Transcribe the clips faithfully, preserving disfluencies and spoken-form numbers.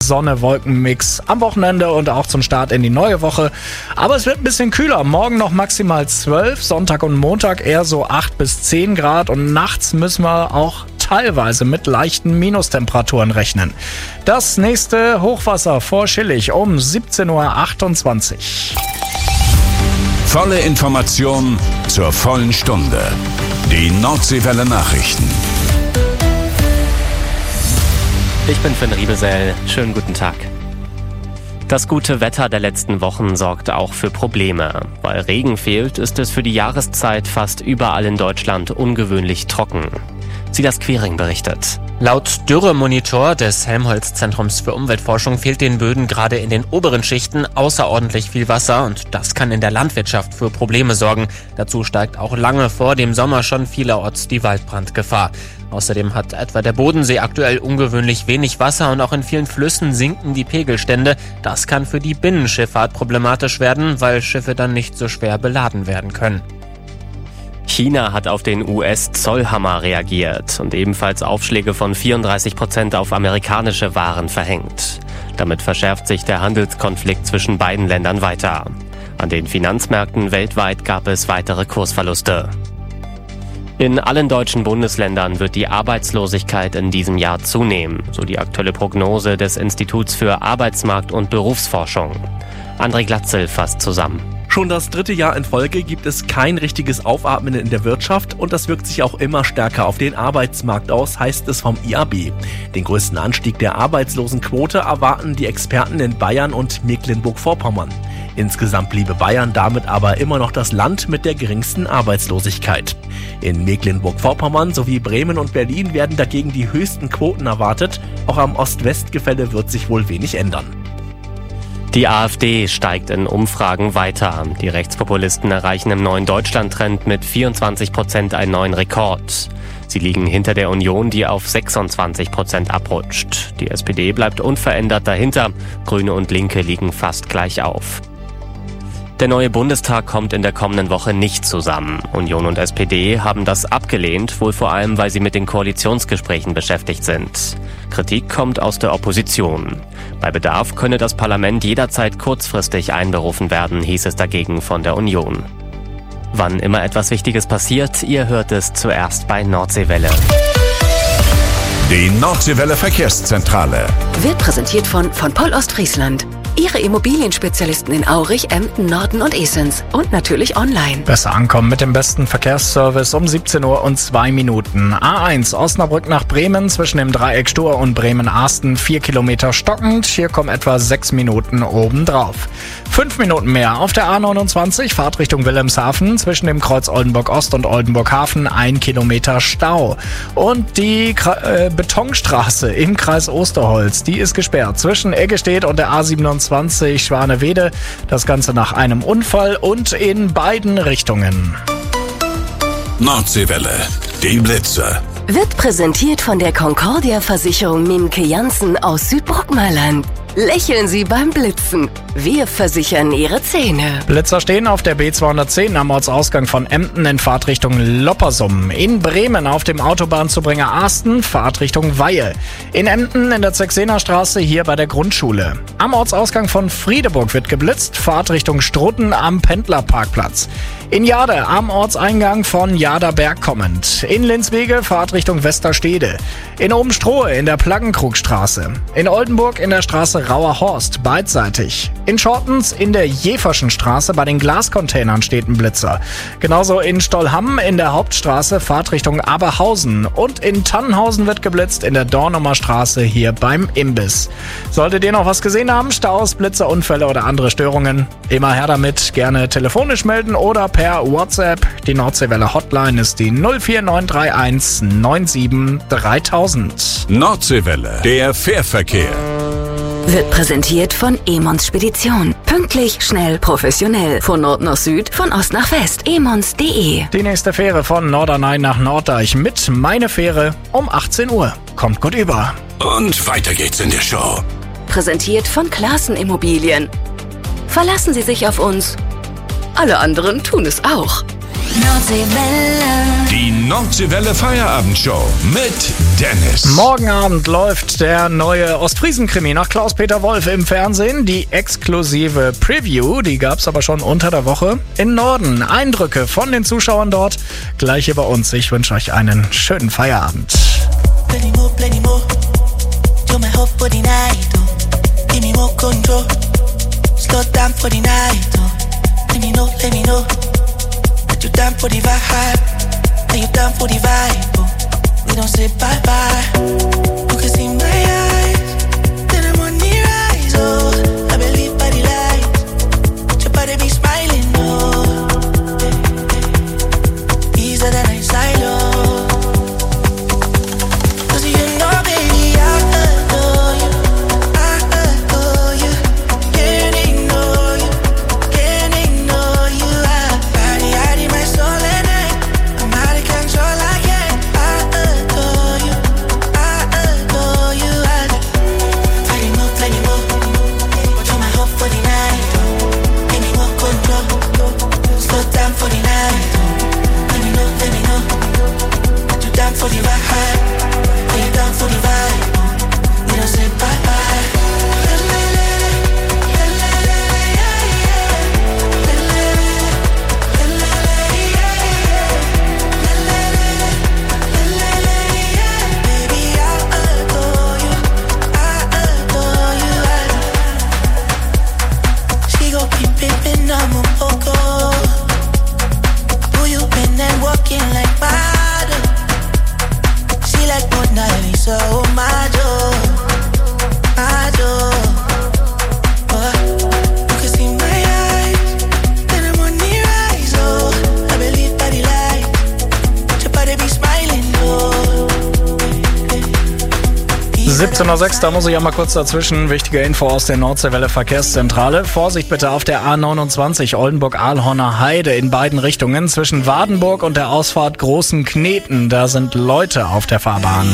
Sonne-Wolken-Mix am Wochenende und auch zum Start in die neue Woche. Aber es wird ein bisschen kühler. Morgen noch maximal zwölf, Sonntag und Montag eher so acht bis zehn Grad und nachts müssen wir auch teilweise mit leichten Minustemperaturen rechnen. Das nächste Hochwasser vor Schillig um siebzehn Uhr achtundzwanzig. Volle Information zur vollen Stunde. Die Nordseewelle Nachrichten. Ich bin Finn Riebesell. Schönen guten Tag. Das gute Wetter der letzten Wochen sorgt auch für Probleme. Weil Regen fehlt, ist es für die Jahreszeit fast überall in Deutschland ungewöhnlich trocken. Silas Quiring berichtet. Laut Dürremonitor des Helmholtz-Zentrums für Umweltforschung fehlt den Böden gerade in den oberen Schichten außerordentlich viel Wasser und das kann in der Landwirtschaft für Probleme sorgen. Dazu steigt auch lange vor dem Sommer schon vielerorts die Waldbrandgefahr. Außerdem hat etwa der Bodensee aktuell ungewöhnlich wenig Wasser und auch in vielen Flüssen sinken die Pegelstände. Das kann für die Binnenschifffahrt problematisch werden, weil Schiffe dann nicht so schwer beladen werden können. China hat auf den U S-Zollhammer reagiert und ebenfalls Aufschläge von vierunddreißig Prozent auf amerikanische Waren verhängt. Damit verschärft sich der Handelskonflikt zwischen beiden Ländern weiter. An den Finanzmärkten weltweit gab es weitere Kursverluste. In allen deutschen Bundesländern wird die Arbeitslosigkeit in diesem Jahr zunehmen, so die aktuelle Prognose des Instituts für Arbeitsmarkt- und Berufsforschung. André Glatzel fasst zusammen. Schon das dritte Jahr in Folge gibt es kein richtiges Aufatmen in der Wirtschaft und das wirkt sich auch immer stärker auf den Arbeitsmarkt aus, heißt es vom I A B. Den größten Anstieg der Arbeitslosenquote erwarten die Experten in Bayern und Mecklenburg-Vorpommern. Insgesamt bliebe Bayern damit aber immer noch das Land mit der geringsten Arbeitslosigkeit. In Mecklenburg-Vorpommern sowie Bremen und Berlin werden dagegen die höchsten Quoten erwartet. Auch am Ost-West-Gefälle wird sich wohl wenig ändern. Die AfD steigt in Umfragen weiter. Die Rechtspopulisten erreichen im neuen Deutschland-Trend mit vierundzwanzig Prozent einen neuen Rekord. Sie liegen hinter der Union, die auf sechsundzwanzig Prozent abrutscht. Die S P D bleibt unverändert dahinter. Grüne und Linke liegen fast gleich auf. Der neue Bundestag kommt in der kommenden Woche nicht zusammen. Union und S P D haben das abgelehnt, wohl vor allem, weil sie mit den Koalitionsgesprächen beschäftigt sind. Kritik kommt aus der Opposition. Bei Bedarf könne das Parlament jederzeit kurzfristig einberufen werden, hieß es dagegen von der Union. Wann immer etwas Wichtiges passiert, ihr hört es zuerst bei Nordseewelle. Die Nordseewelle Verkehrszentrale wird präsentiert von von Poll Ostfriesland. Ihre Immobilienspezialisten in Aurich, Emden, Norden und Esens. Und natürlich online. Besser ankommen mit dem besten Verkehrsservice um siebzehn Uhr und zwei Minuten. A eins Osnabrück nach Bremen zwischen dem Dreieck Stur und Bremen-Arsten vier Kilometer stockend. Hier kommen etwa sechs Minuten obendrauf. Fünf Minuten mehr auf der A neunundzwanzig, Fahrt Richtung Wilhelmshaven zwischen dem Kreuz Oldenburg Ost und Oldenburg Hafen ein Kilometer Stau. Und die Kra- äh, Betonstraße im Kreis Osterholz, die ist gesperrt zwischen Eggestedt und der A siebenundzwanzig Schwanewede. Das Ganze nach einem Unfall und in beiden Richtungen. Nordseewelle, die Blitze. Wird präsentiert von der Concordia Versicherung Mimke Janssen aus Südbrockmaland. Lächeln Sie beim Blitzen. Wir versichern Ihre Zähne. Blitzer stehen auf der B zweihundertzehn am Ortsausgang von Emden in Fahrtrichtung Loppersum. In Bremen auf dem Autobahnzubringer Arsten, Fahrtrichtung Weihe. In Emden in der Zexener Straße hier bei der Grundschule. Am Ortsausgang von Friedeburg wird geblitzt, Fahrtrichtung Strutten am Pendlerparkplatz. In Jade am Ortseingang von Jaderberg kommend. In Linswege Fahrtrichtung Westerstede. In Obenstrohe in der Plaggenkrugstraße. In Oldenburg in der Straße Rauerhorst beidseitig. In Schortens in der Jeferschen Straße bei den Glascontainern steht ein Blitzer. Genauso in Stollhamm in der Hauptstraße Fahrtrichtung Aberhausen. Und in Tannenhausen wird geblitzt in der Dornumer Straße hier beim Imbiss. Solltet ihr noch was gesehen haben, Staus, Blitzer, Unfälle oder andere Störungen, immer her damit. Gerne telefonisch melden oder per WhatsApp. Die Nordseewelle Hotline ist die null vier neun drei eins neun sieben dreitausend. Nordseewelle, der Fährverkehr. Wird präsentiert von Emons Spedition. Pünktlich, schnell, professionell. Von Nord nach Süd, von Ost nach West. emons punkt de. Die nächste Fähre von Norderney nach Norddeich mit Meine Fähre um achtzehn Uhr. Kommt gut über. Und weiter geht's in der Show. Präsentiert von Klaassen Immobilien. Verlassen Sie sich auf uns. Alle anderen tun es auch. Nordseewelle. Die Nordseewelle Feierabendshow mit Dennis. Morgen Abend läuft der neue Ostfriesen-Krimi nach Klaus-Peter Wolf im Fernsehen. Die exklusive Preview, die gab's aber schon unter der Woche in Norden. Eindrücke von den Zuschauern dort gleich hier bei uns. Ich wünsche euch einen schönen Feierabend. Plenty more, plenty more. You're my hope for the night, oh. Give me more control. Slow down for the night, oh. Let me know, let me know. That you're down for the vibe. That you're down for the vibe, oh. We don't say bye-bye. You can see my eyes. Then I'm on the rise, oh. I believe by the light. Your body be smiling, oh. Easier than I silo. siebzehn Uhr sechs, da muss ich ja mal kurz dazwischen. Wichtige Info aus der Nordseewelle Verkehrszentrale. Vorsicht bitte auf der A neunundzwanzig Oldenburg-Ahlhorner Heide in beiden Richtungen. Zwischen Wadenburg und der Ausfahrt Großen Kneten. Da sind Leute auf der Fahrbahn.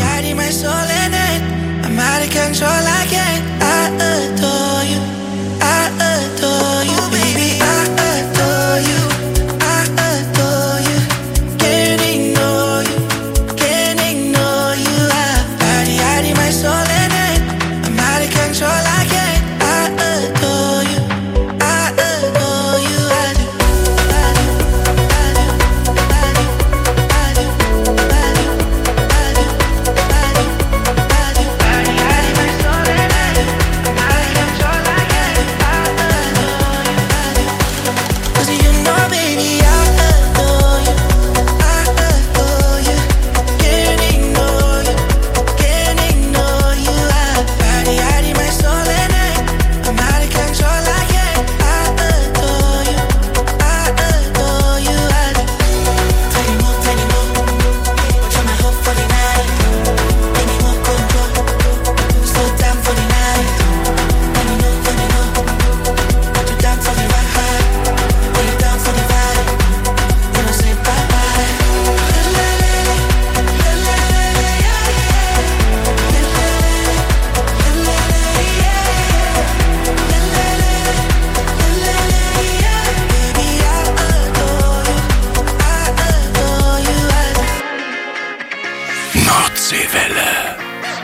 Nordseewelle.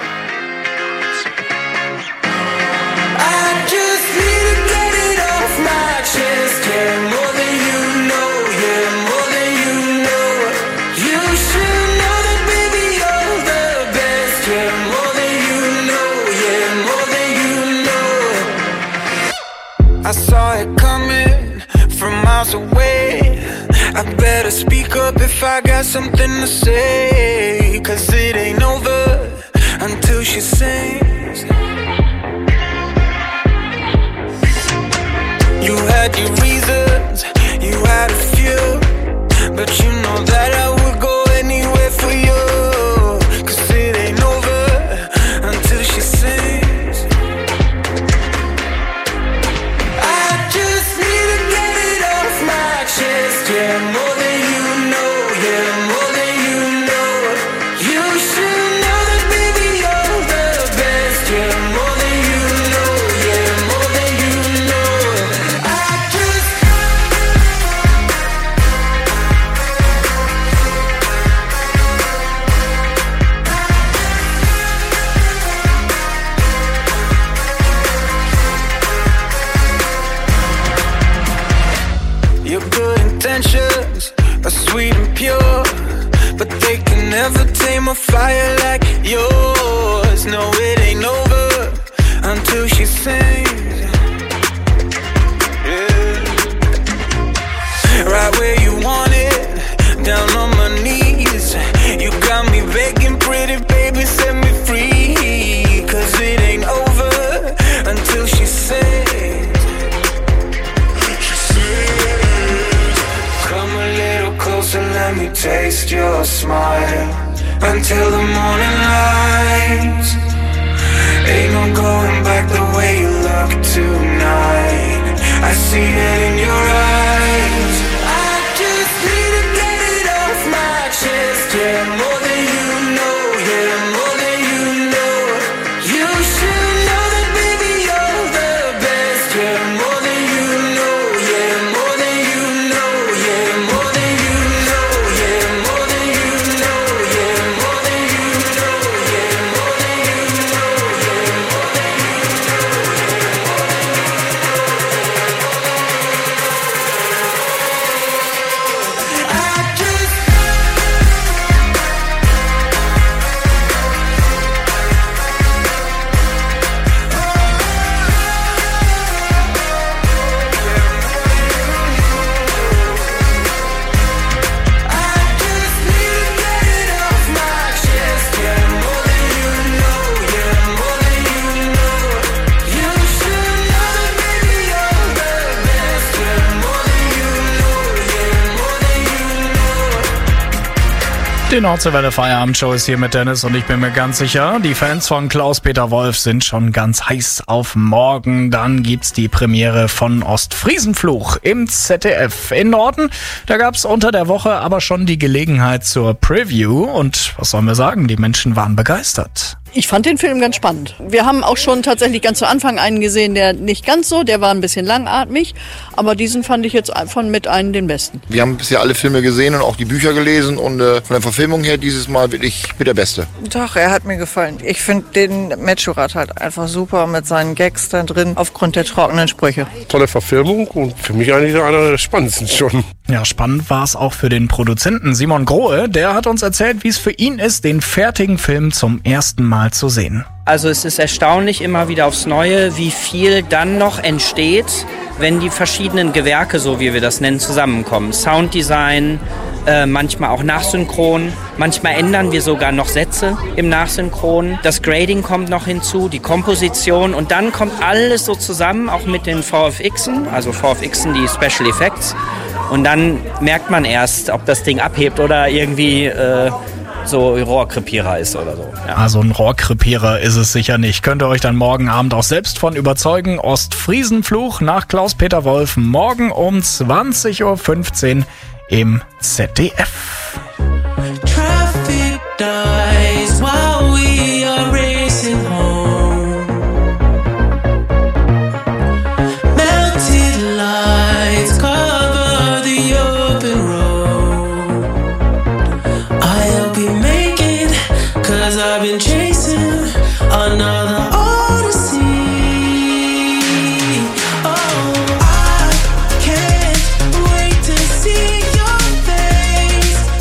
I saw it coming from miles away. I better speak up if I got something to say, 'cause it ain't over until she sings. You had your reasons, you had a few, but you know that I would go anywhere for you, 'cause it ain't over until she sings. I just need to get it off my chest, yeah, more than you know, yeah, more than you know. You should know that, baby, you're the best, yeah, more intentions are sweet and pure, but they can never tame a fire like yours. No, it ain't over until she sings. Yeah. Right where you want it, down on my knees. You got me begging, pretty baby, set me free. Cause it ain't over until she sings. Come a little closer, let me taste your smile. Until the morning light. Ain't no going back the way you look tonight. I see it in your eyes. I just need to get it off my chest. Yeah, more than you know. Yeah, more than you know. You should know that, baby, you're the best. Yeah, more than you know. Yeah, more than you know. Yeah, more than you know. Yeah, more than you know. Yeah, more than you know. Yeah, more than you know. Yeah, more than you Die Nordseewelle Feierabendshow ist hier mit Dennis und ich bin mir ganz sicher, die Fans von Klaus-Peter Wolf sind schon ganz heiß auf morgen. Dann gibt's die Premiere von Ostfriesenfluch im Z D F. In Norden, da gab's unter der Woche aber schon die Gelegenheit zur Preview und was sollen wir sagen, die Menschen waren begeistert. Ich fand den Film ganz spannend. Wir haben auch schon tatsächlich ganz zu Anfang einen gesehen, der nicht ganz so, der war ein bisschen langatmig, aber diesen fand ich jetzt von mit einem den besten. Wir haben bisher alle Filme gesehen und auch die Bücher gelesen und äh, von der Verfilmung her dieses Mal wirklich mit der Beste. Doch, er hat mir gefallen. Ich finde den Medschurat halt einfach super mit seinen Gags da drin, aufgrund der trockenen Sprüche. Tolle Verfilmung und für mich eigentlich einer der spannendsten schon. Ja, spannend war es auch für den Produzenten Simon Grohe. Der hat uns erzählt, wie es für ihn ist, den fertigen Film zum ersten Mal zu sehen. Also es ist erstaunlich immer wieder aufs Neue, wie viel dann noch entsteht, wenn die verschiedenen Gewerke, so wie wir das nennen, zusammenkommen. Sounddesign, äh, manchmal auch Nachsynchron, manchmal ändern wir sogar noch Sätze im Nachsynchron. Das Grading kommt noch hinzu, die Komposition und dann kommt alles so zusammen, auch mit den V F Xen, also V F Xen, die Special Effects. Und dann merkt man erst, ob das Ding abhebt oder irgendwie äh, so Rohrkrepierer ist oder so. Ja. Also ein Rohrkrepierer ist es sicher nicht. Könnt ihr euch dann morgen Abend auch selbst von überzeugen. Ostfriesenfluch nach Klaus-Peter Wolf morgen um zwanzig Uhr fünfzehn im Z D F. Traffic dies while we are racing home. Melted lights cover the open road. I'll be making, cause I've been chasing another odyssey. Oh, I can't wait to see your face.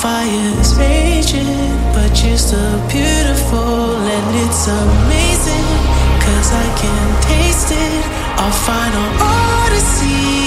fire's raging, but you're still beautiful and it's amazing, 'cause I can taste it, our final odyssey.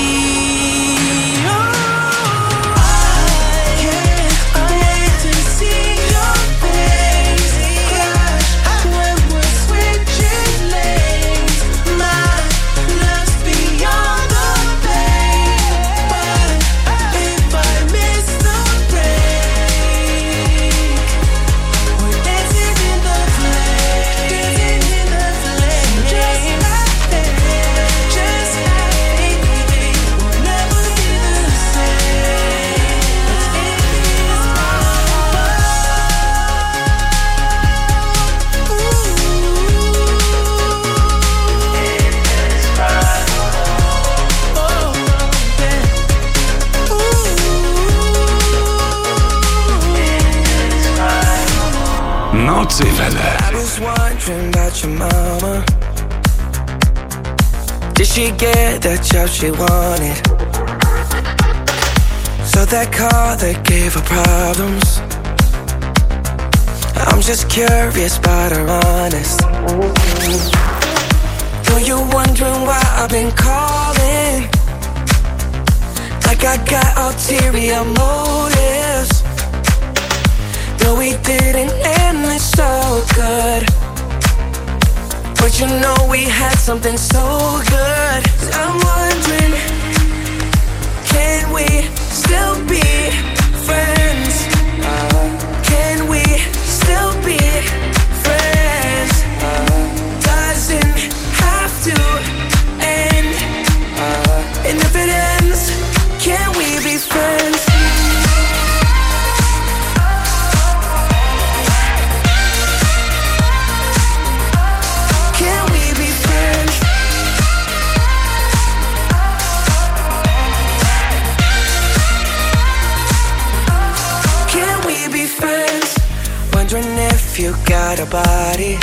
Nordseewelle. I was wondering about your mama. Did she get the job she wanted? So that car that gave her problems. I'm just curious about her honest. Though you're wondering why I've been calling, like I got ulterior motives. Though we didn't end it so good, but you know we had something so good. I'm wondering, can we still be friends? Can we still be friends? Doesn't have to end. And if it ends, can we be friends? Wondering if you got a body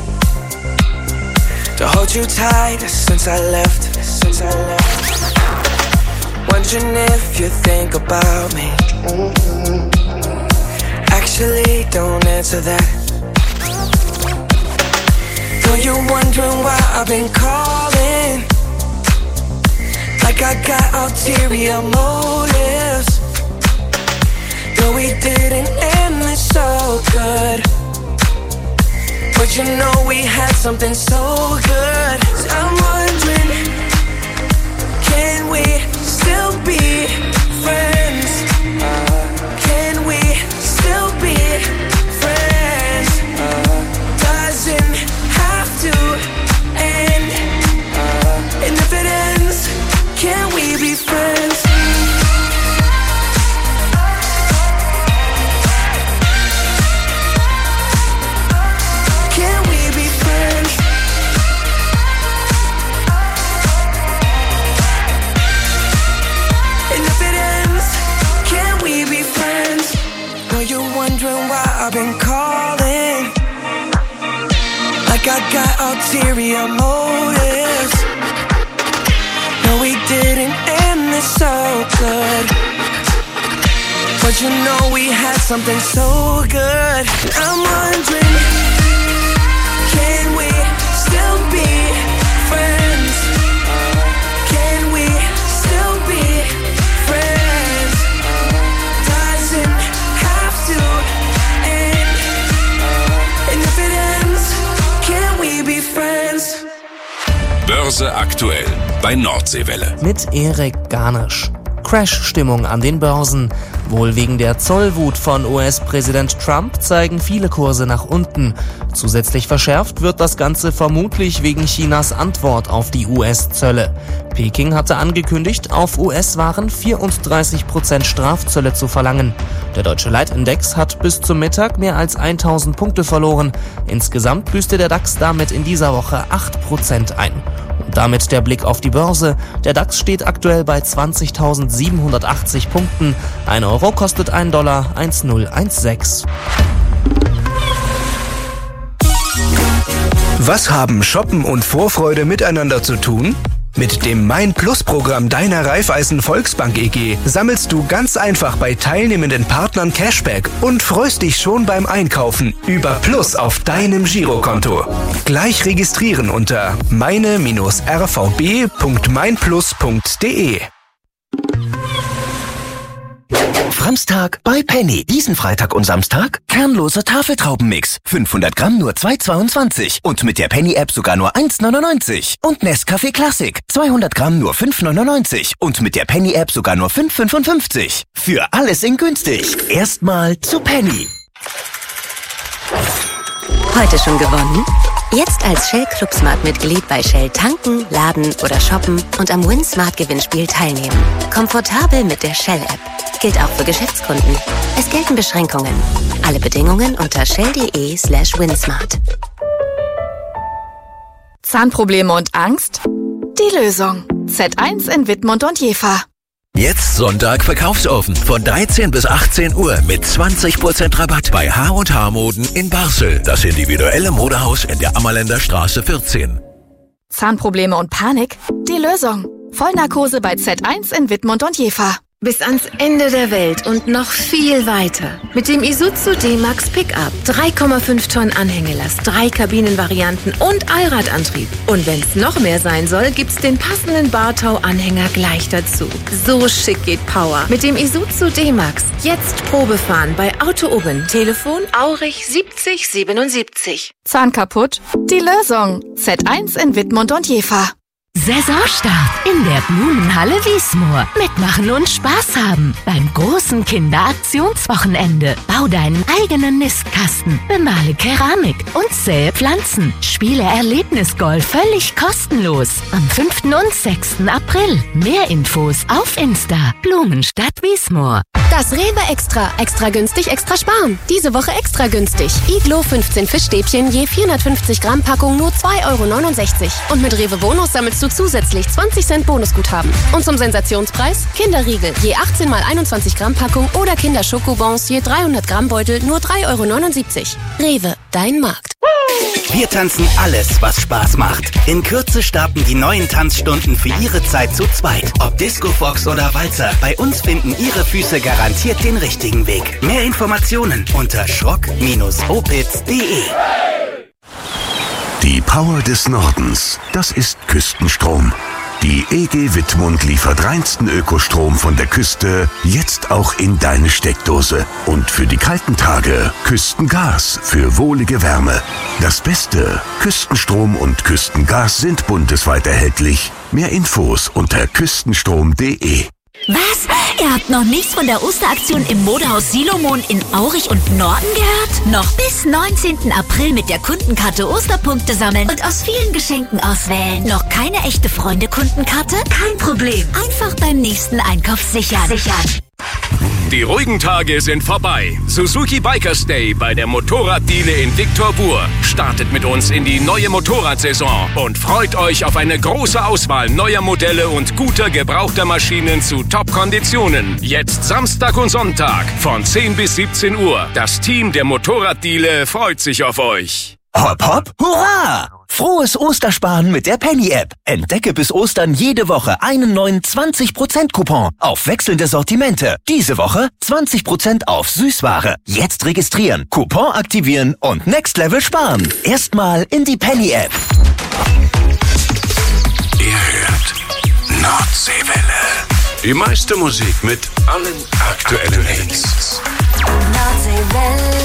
to hold you tight since I left, since I left. Wondering if you think about me. Actually, don't answer that. Though you're wondering why I've been calling, like I got ulterior motives. Though we didn't end it so good, but you know we had something so good. So I'm wondering, can we still be friends? Can we still be friends? Doesn't have to end. And if it ends, can we be friends? I've been calling, like I got ulterior motives. No, we didn't end this so good, but you know we had something so good. I'm wondering, can we still be friends? Can we still be friends? Doesn't have to end. And if it ends, can we be friends? Börse aktuell bei Nordseewelle. Mit Erik Garnisch. Crash-Stimmung an den Börsen. Wohl wegen der Zollwut von U S-Präsident Trump zeigen viele Kurse nach unten. Zusätzlich verschärft wird das Ganze vermutlich wegen Chinas Antwort auf die U S-Zölle. Peking hatte angekündigt, auf U S-Waren vierunddreißig Prozent Strafzölle zu verlangen. Der deutsche Leitindex hat bis zum Mittag mehr als tausend Punkte verloren. Insgesamt büßte der DAX damit in dieser Woche acht Prozent ein. Und damit der Blick auf die Börse. Der DAX steht aktuell bei zwanzigtausendsiebenhundertachtzig Punkten. Ein Euro kostet ein Dollar eins Komma null eins sechs. Was haben Shoppen und Vorfreude miteinander zu tun? Mit dem Mein Plus Programm deiner Raiffeisen Volksbank E G sammelst du ganz einfach bei teilnehmenden Partnern Cashback und freust dich schon beim Einkaufen über Plus auf deinem Girokonto. Gleich registrieren unter meine Bindestrich r v b punkt mein plus punkt d e. Framstag bei Penny. Diesen Freitag und Samstag kernloser Tafeltraubenmix. fünfhundert Gramm nur zwei Euro zweiundzwanzig. Und mit der Penny-App sogar nur eins Euro neunundneunzig. Und Nescafé Classic. zweihundert Gramm nur fünf Euro neunundneunzig. Und mit der Penny-App sogar nur fünf Euro fünfundfünfzig. Für alles in günstig. Erstmal zu Penny. Heute schon gewonnen? Jetzt als Shell Club Smart Mitglied bei Shell tanken, laden oder shoppen und am Win Smart Gewinnspiel teilnehmen. Komfortabel mit der Shell App. Gilt auch für Geschäftskunden. Es gelten Beschränkungen. Alle Bedingungen unter shell.de slash winsmart. Zahnprobleme und Angst? Die Lösung. Z eins in Wittmund und Jever. Jetzt Sonntag Verkaufsoffen von dreizehn bis achtzehn Uhr mit zwanzig Prozent Rabatt bei H und H Moden in Barzel. Das individuelle Modehaus in der Ammerländer Straße vierzehn. Zahnprobleme und Panik? Die Lösung. Vollnarkose bei Z eins in Wittmund und Jever. Bis ans Ende der Welt und noch viel weiter. Mit dem Isuzu D-Max Pickup. drei Komma fünf Tonnen Anhängelast, drei Kabinenvarianten und Allradantrieb. Und wenn es noch mehr sein soll, gibt's den passenden Bartau-Anhänger gleich dazu. So schick geht Power. Mit dem Isuzu D-Max. Jetzt Probefahren bei Auto Oben. Telefon Aurich siebzig siebenundsiebzig. Zahn kaputt? Die Lösung. Z eins in Wittmund und Jever. Saisonstart in der Blumenhalle Wiesmoor. Mitmachen und Spaß haben beim großen Kinderaktionswochenende. Bau deinen eigenen Nistkasten, bemale Keramik und säe Pflanzen. Spiele Erlebnisgolf völlig kostenlos. Am fünften und sechsten April. Mehr Infos auf Insta. Blumenstadt Wiesmoor. Das Rewe Extra. Extra günstig, extra sparen. Diese Woche extra günstig. Iglo fünfzehn Fischstäbchen je vierhundertfünfzig Gramm Packung nur zwei Euro neunundsechzig. Und mit Rewe Bonus sammelst du zusätzlich zwanzig Cent Bonusguthaben. Und zum Sensationspreis Kinderriegel je achtzehn mal einundzwanzig Gramm Packung oder Kinderschokobons je dreihundert Gramm Beutel nur drei Euro neunundsiebzig. Rewe, dein Markt. Wir tanzen alles, was Spaß macht. In Kürze starten die neuen Tanzstunden für Ihre Zeit zu zweit. Ob Disco Fox oder Walzer, bei uns finden Ihre Füße garantiert den richtigen Weg. Mehr Informationen unter schrock Bindestrich opitz punkt de. Die Power des Nordens, das ist Küstenstrom. Die E G Wittmund liefert reinsten Ökostrom von der Küste, jetzt auch in deine Steckdose. Und für die kalten Tage Küstengas für wohlige Wärme. Das Beste, Küstenstrom und Küstengas sind bundesweit erhältlich. Mehr Infos unter küstenstrom punkt de. Was? Ihr habt noch nichts von der Osteraktion im Modehaus Silomon in Aurich und Norden gehört? Noch bis neunzehnten April mit der Kundenkarte Osterpunkte sammeln und aus vielen Geschenken auswählen. Noch keine echte Freunde-Kundenkarte? Kein Problem. Einfach beim nächsten Einkauf sichern. Sichern. Die ruhigen Tage sind vorbei. Suzuki Bikers Day bei der Motorraddiele in Viktorbur. Startet mit uns in die neue Motorradsaison und freut euch auf eine große Auswahl neuer Modelle und guter gebrauchter Maschinen zu Top-Konditionen. Jetzt Samstag und Sonntag von zehn bis siebzehn Uhr. Das Team der Motorraddiele freut sich auf euch. Hopp, hopp, hurra! Frohes Ostersparen mit der Penny-App. Entdecke bis Ostern jede Woche einen neuen zwanzig Prozent Coupon auf wechselnde Sortimente. Diese Woche zwanzig Prozent auf Süßware. Jetzt registrieren, Coupon aktivieren und Next Level sparen. Erstmal in die Penny-App. Ihr hört Nordseewelle. Die meiste Musik mit allen aktuellen Hits. Nordseewelle.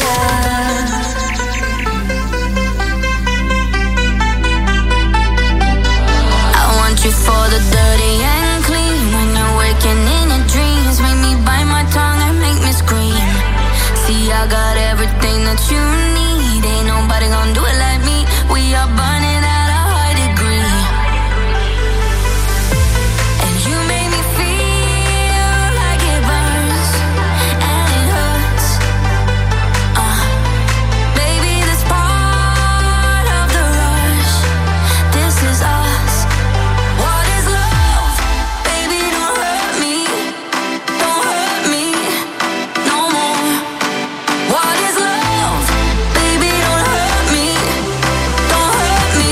You for the dirty and clean. When you're waking in your dreams, make me bite my tongue and make me scream. See, I got everything that you need. Ain't nobody gonna do it like me. We are burning at a high degree. And you make me feel like it burns and it hurts. Uh, baby, this part of the rush. This is us. What is love? Baby, don't hurt me. Don't hurt me.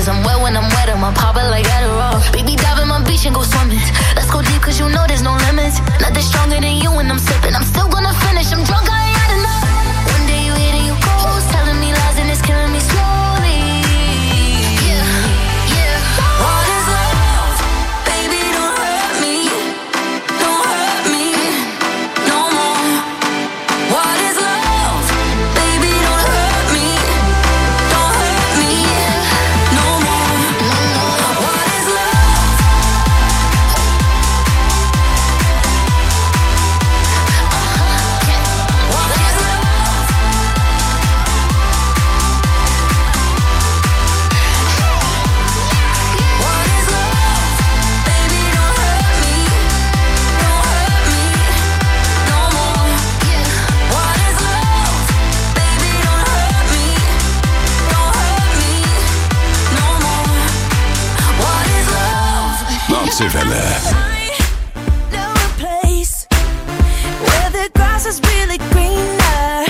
Cause I'm wet when I'm wet, I'ma pop it like Adderall. Baby, dive in my beach and go swimming. Let's go deep cause you know there's no limits. Nothing stronger than you when I'm sipping. I'm still gonna finish, I'm drunk, I ain't had enough. One day you hit and you ghost, telling me lies and it's killing me slowly. Yeah, yeah. What is love? Baby, don't hurt me. Don't hurt me no more. What is love? Baby, don't hurt me. Don't hurt me no more. What is love? What is love? What is love? Baby, don't hurt me. Don't hurt me no more. What is love? Baby, don't hurt me. Don't hurt me no more. What is love? Nordseewelle. Know a place where the grass is really greener,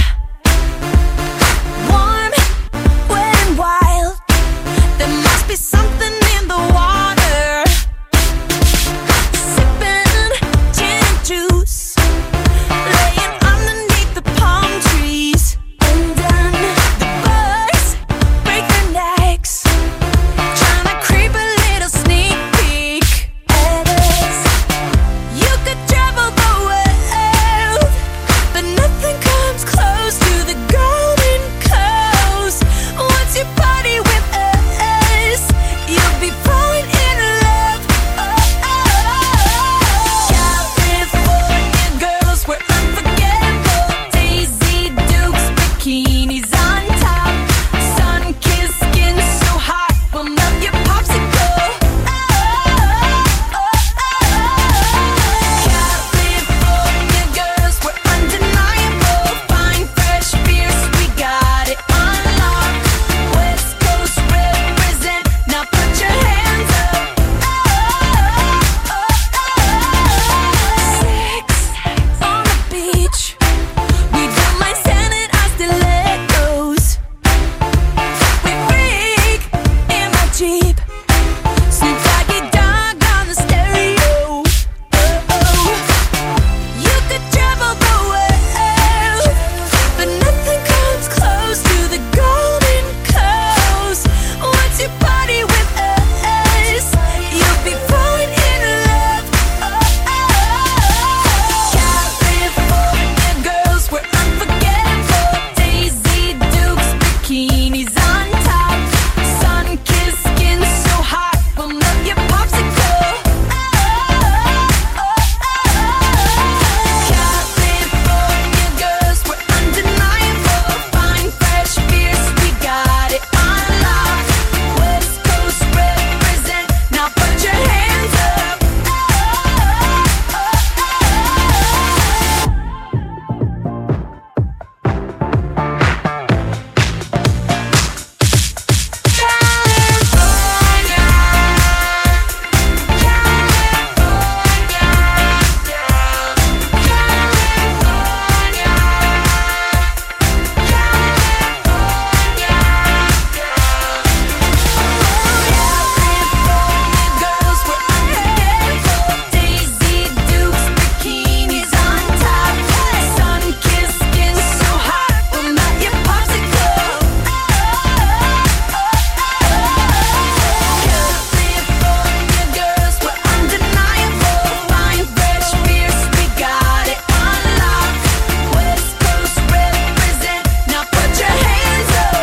warm, wet and wild. There must be something in the water. Sipping gin and juice, laying underneath the palm trees. And then the birds break their necks, trying to creep a little sneak peek at us. You could travel the world, but nothing comes close to the golden coast. Once you party with us, you'll be falling in love. Oh, oh. California girls were unforgettable. Daisy Dukes, bikinis on top, sun-kissed skin so hot, will melt your popsicle. California girls were undeniable. Fine, fresh, fierce, we got it on lock. West Coast represent, now put your hands up. Sex on the beach, we don't mind standing our stilettos. We freak in my Jeep, Snoop Doggy Dogg on the stereo. Oh, you could travel the world, but nothing comes close to the golden coast. Once you party with us, you'll be falling in love. Oh, oh. California girls were unforgettable. Daisy Dukes, bikinis on top, sun-kissed skin so hot, will melt your popsicle. California girls were undeniable. Fine, fresh, fierce, we got it on lock. West Coast represent, now put your hands up. Girls were unforgettable. Daisy Dukes, bikinis on top, sun-kissed skin so hot, will melt your popsicle. California girls were undeniable. Fine, fresh, fierce, we got it on lock. West Coast represent, now put your hands up.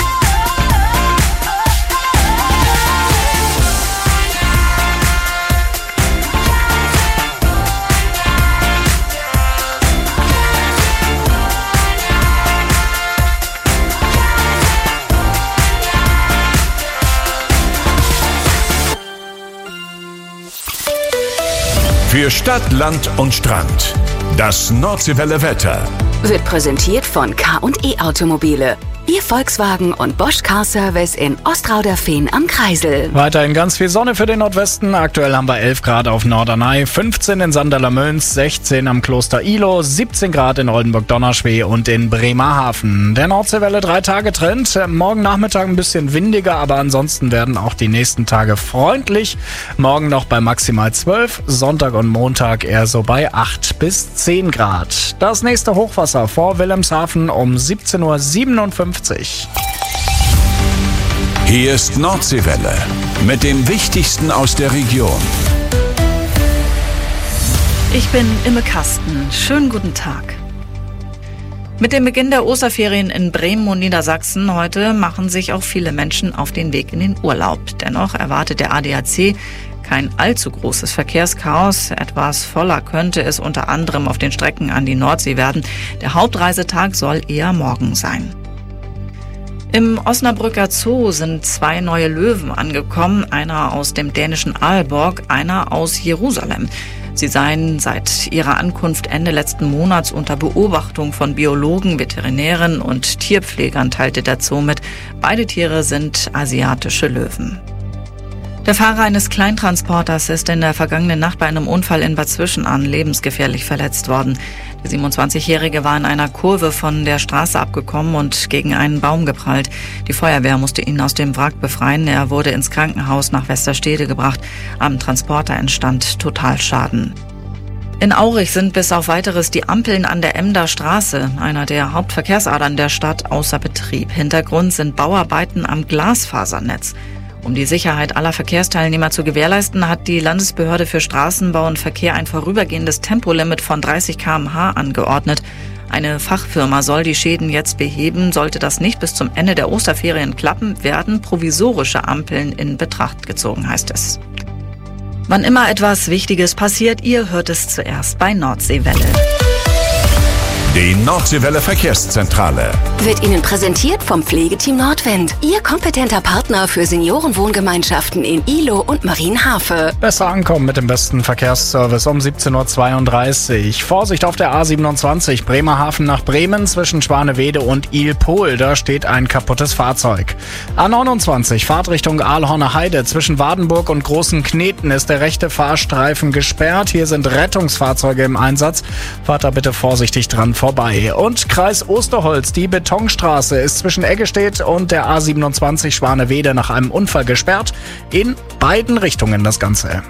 Für Stadt, Land und Strand. Das Nordseewelle Wetter. Wird präsentiert von K und E Automobile. Ihr Volkswagen und Bosch Car Service in Ostrauderfehn am Kreisel. Weiterhin ganz viel Sonne für den Nordwesten. Aktuell haben wir elf Grad auf Norderney, fünfzehn in Sanderlamöns, sechzehn am Kloster Ihlow, siebzehn Grad in Oldenburg-Donauschweh und in Bremerhaven. Der Nordseewelle drei Tage Trend. Morgen Nachmittag ein bisschen windiger, aber ansonsten werden auch die nächsten Tage freundlich. Morgen noch bei maximal zwölf, Sonntag und Montag eher so bei acht bis zehn Grad. Das nächste Hochwasser vor Wilhelmshaven um siebzehn Uhr siebenundfünfzig. Hier ist Nordseewelle mit dem Wichtigsten aus der Region. Ich bin Imme Kasten. Schönen guten Tag. Mit dem Beginn der Osterferien in Bremen und Niedersachsen heute machen sich auch viele Menschen auf den Weg in den Urlaub. Dennoch erwartet der A D A C kein allzu großes Verkehrschaos. Etwas voller könnte es unter anderem auf den Strecken an die Nordsee werden. Der Hauptreisetag soll eher morgen sein. Im Osnabrücker Zoo sind zwei neue Löwen angekommen, einer aus dem dänischen Aalborg, einer aus Jerusalem. Sie seien seit ihrer Ankunft Ende letzten Monats unter Beobachtung von Biologen, Veterinären und Tierpflegern, teilte der Zoo mit. Beide Tiere sind asiatische Löwen. Der Fahrer eines Kleintransporters ist in der vergangenen Nacht bei einem Unfall in Bad Zwischenahn lebensgefährlich verletzt worden. Der siebenundzwanzigjährige war in einer Kurve von der Straße abgekommen und gegen einen Baum geprallt. Die Feuerwehr musste ihn aus dem Wrack befreien. Er wurde ins Krankenhaus nach Westerstede gebracht. Am Transporter entstand Totalschaden. In Aurich sind bis auf Weiteres die Ampeln an der Emder Straße, einer der Hauptverkehrsadern der Stadt, außer Betrieb. Hintergrund sind Bauarbeiten am Glasfasernetz. Um die Sicherheit aller Verkehrsteilnehmer zu gewährleisten, hat die Landesbehörde für Straßenbau und Verkehr ein vorübergehendes Tempolimit von dreißig Kilometer pro Stunde angeordnet. Eine Fachfirma soll die Schäden jetzt beheben. Sollte das nicht bis zum Ende der Osterferien klappen, werden provisorische Ampeln in Betracht gezogen, heißt es. Wann immer etwas Wichtiges passiert, ihr hört es zuerst bei Nordseewelle. Die Nordseewelle Verkehrszentrale Wird Ihnen präsentiert vom Pflegeteam Nordwind. Ihr kompetenter Partner für Seniorenwohngemeinschaften in Ihlow und Marienhafe. Besser ankommen mit dem besten Verkehrsservice um siebzehn Uhr zweiunddreißig. Vorsicht auf der A siebenundzwanzig, Bremerhaven nach Bremen zwischen Schwanewede und Ilpohl. Da steht ein kaputtes Fahrzeug. A neunundzwanzig, Fahrtrichtung Aalhorner Heide. Zwischen Wadenburg und Großen Kneten ist der rechte Fahrstreifen gesperrt. Hier sind Rettungsfahrzeuge im Einsatz. Fahrt da bitte vorsichtig dran vorbei. Und Kreis Osterholz, die Betonstraße ist zwischen Eggestedt und der A siebenundzwanzig Schwanewede nach einem Unfall gesperrt. In beiden Richtungen das Ganze.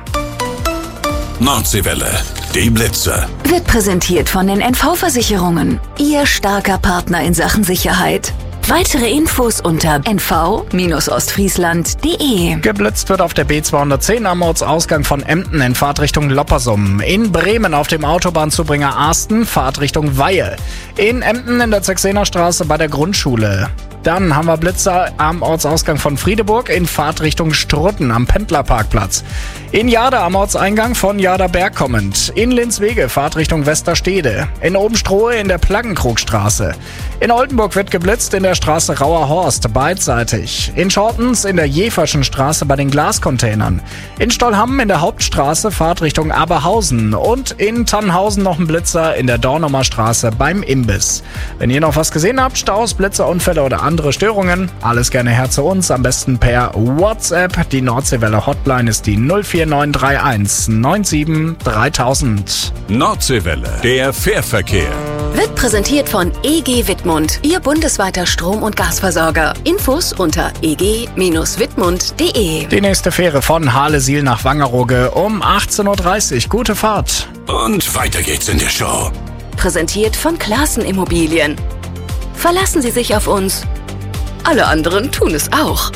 Nordseewelle, die Blitze. Wird präsentiert von den N V-Versicherungen. Ihr starker Partner in Sachen Sicherheit. Weitere Infos unter n v Bindestrich ostfriesland punkt de. Geblitzt wird auf der B zweihundertzehn am Ortsausgang von Emden in Fahrtrichtung Loppersum. In Bremen auf dem Autobahnzubringer Arsten, Fahrtrichtung Weihe. In Emden in der Zexener Straße bei der Grundschule. Dann haben wir Blitzer am Ortsausgang von Friedeburg in Fahrtrichtung Strutten am Pendlerparkplatz. In Jada am Ortseingang von Jada-Berg kommend. In Linzwege Fahrtrichtung Westerstede. In Obenstrohe in der Plaggenkrogstraße. In Oldenburg wird geblitzt in der Straße Rauer Horst, beidseitig. In Schortens in der Jeferschen Straße bei den Glascontainern. In Stollhamm in der Hauptstraße Fahrtrichtung Aberhausen. Und in Tannhausen noch ein Blitzer in der Dornumer Straße beim Imbiss. Wenn ihr noch was gesehen habt, Staus, Blitzer, Unfälle oder andere Störungen, alles gerne her zu uns, am besten per WhatsApp. Die Nordseewelle Hotline ist die null vier neun drei eins neun sieben dreitausend. Nordseewelle, der Fährverkehr. Wird präsentiert von E G Wittmund, Ihr bundesweiter Strom- und Gasversorger. Infos unter e g Bindestrich wittmund punkt de. Die nächste Fähre von Halesiel nach Wangerooge um achtzehn Uhr dreißig. Gute Fahrt. Und weiter geht's in der Show. Präsentiert von Klaassen Immobilien. Verlassen Sie sich auf uns. Alle anderen tun es auch.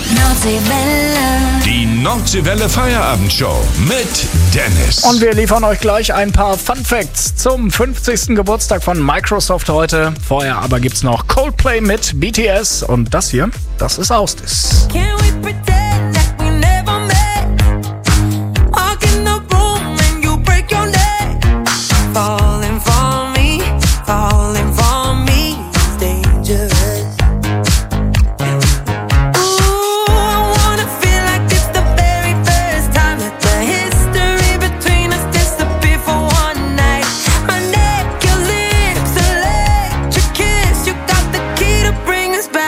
Nordseewelle. Die Nordseewelle Feierabendshow mit Dennis. Und wir liefern euch gleich ein paar Fun Facts zum fünfzigsten Geburtstag von Microsoft heute. Vorher aber gibt's noch Coldplay mit B T S und das hier, das ist Austis. Bring us back.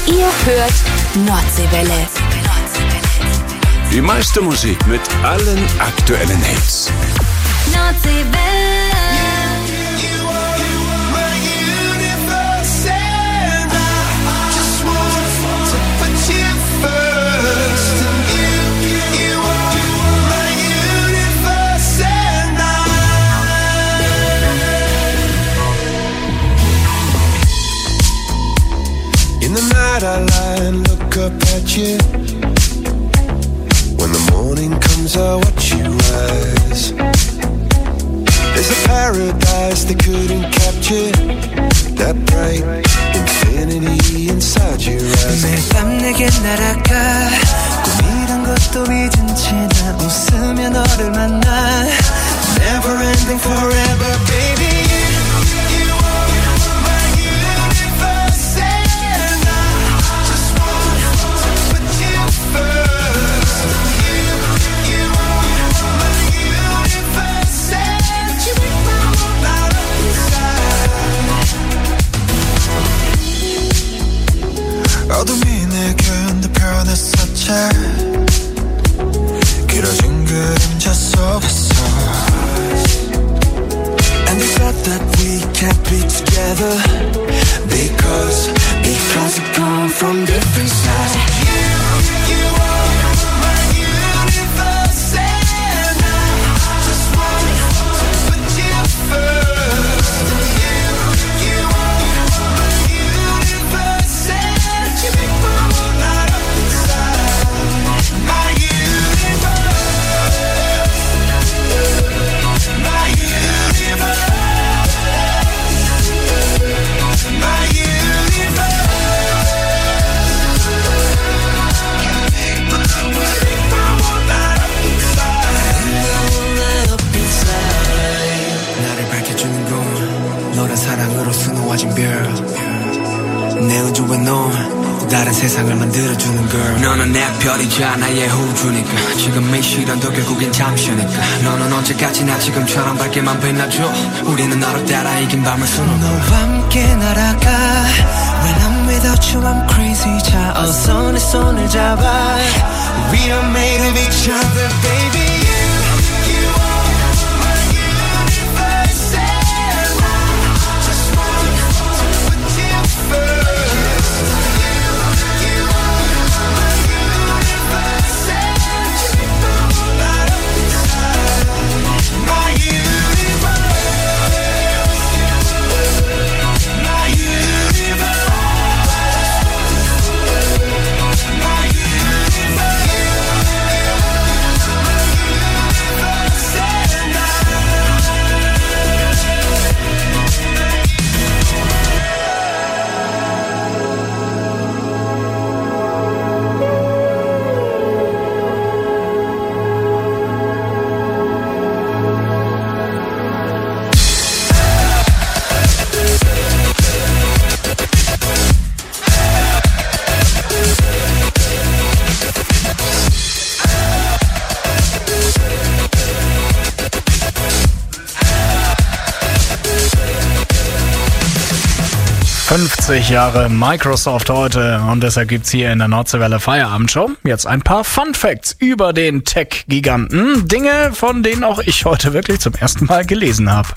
Ihr hört Nordseewelle. Die meiste Musik mit allen aktuellen Hits. Nordseewelle. In the night I lie and look up at you. When the morning comes I watch you rise. There's a paradise they couldn't capture. That bright infinity inside your eyes. 매일 밤 내게 날아가 꿈이란 것도 잊은 채 난 웃으며 너를 만나. Never ending forever baby. 어둠이 내게 펴냈었지 길어진 그림자 속에서 And they thought that we can't be together Because, because we come from different sides You, you are my universe And I just want to put you first You, you are my universe And you make my world light up inside My universe My universe My universe 나를 밝혀주는 건 너란 사랑으로 수놓아진 별 내 우주에 넌 다른 세상을 만들어주는 girl 너는 내 별이자 나의 호주니까 지금 이 시련도 결국엔 잠시니까 너는 언제까지나 지금처럼 밝게만 빛나줘 우리는 너로 따라 이긴 밤을 수놓아 너와 함께 날아가 When I'm without you I'm crazy 자 어서 내 손을 잡아 We are made of each other baby fünfzig Jahre Microsoft heute und deshalb gibt's hier in der Nordseewelle Feierabendshow jetzt ein paar Fun Facts über den Tech-Giganten. Dinge, von denen auch ich heute wirklich zum ersten Mal gelesen habe.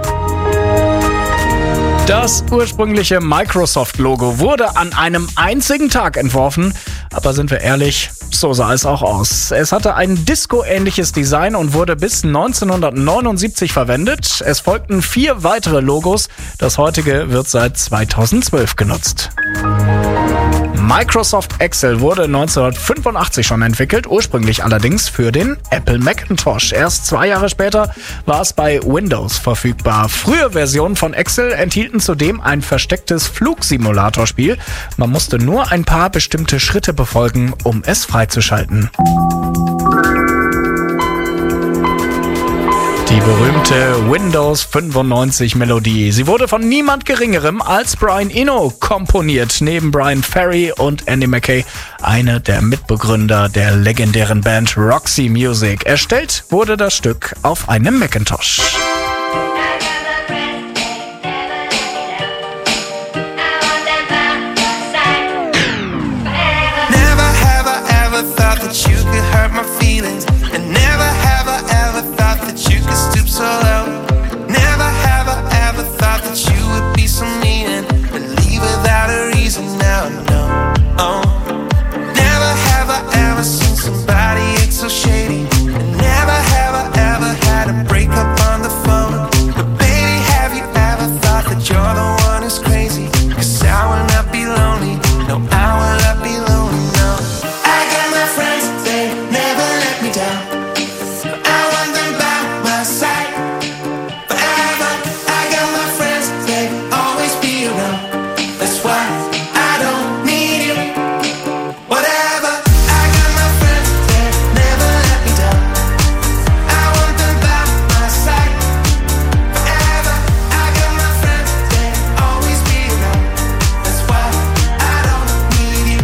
Das ursprüngliche Microsoft-Logo wurde an einem einzigen Tag entworfen, aber sind wir ehrlich, so sah es auch aus. Es hatte ein Disco-ähnliches Design und wurde bis neunzehnhundertneunundsiebzig verwendet. Es folgten vier weitere Logos. Das heutige wird seit zweitausendzwölf genutzt. Microsoft Excel wurde neunzehnhundertfünfundachtzig schon entwickelt, ursprünglich allerdings für den Apple Macintosh. Erst zwei Jahre später war es bei Windows verfügbar. Frühe Versionen von Excel enthielten zudem ein verstecktes Flugsimulatorspiel. Man musste nur ein paar bestimmte Schritte befolgen, um es freizuschalten. Die berühmte Windows fünfundneunzig Melodie. Sie wurde von niemand Geringerem als Brian Eno komponiert. Neben Brian Ferry und Andy Mackay einer der Mitbegründer der legendären Band Roxy Music. Erstellt wurde das Stück auf einem Macintosh. that you could hurt my feelings. And never have I ever thought that you could stoop so low. Never have I ever thought that you would be so mean and leave without a reason. Now I know. Oh. Never have I ever seen somebody act so shady. And never have I ever had a breakup on the phone. But baby, have you ever thought that you're the one who's crazy? 'Cause I will not be lonely. No, I will not be lonely, no. I got my friends, they never let me down. I want them by my side forever. I got my friends, they always be around. That's why I don't need you. Whatever. I got my friends, they never let me down. I want them by my side forever. I got my friends, they always be around. That's why I don't need you.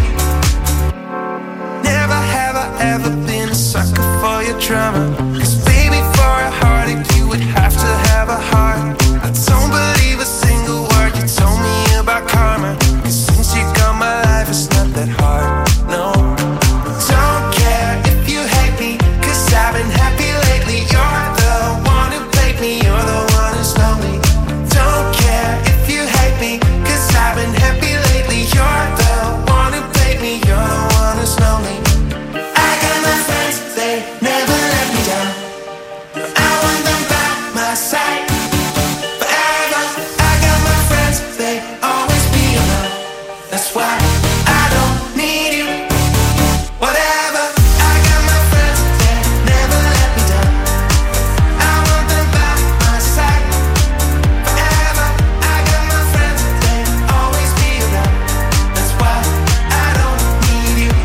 Never have I ever been a sucker for your drama. 'Cause baby, for a heartache you would have to have a heart. I don't believe a single word you told me about karma. 'Cause since you got my life it's not that hard, no. Don't care if you hate me, 'cause I've been happy lately. You're the one who played me, you're the one who's lonely. Don't care if you hate me, 'cause I've been happy lately. You're the one who played me, you're the one who's lonely. I got my friends, they never let me down. I want them by my side forever. I got my friends, they always be around. That's why I don't need you. Whatever. I got my friends, they never let me down. I want them by my side forever. I got my friends, they always be around. That's why I don't need you.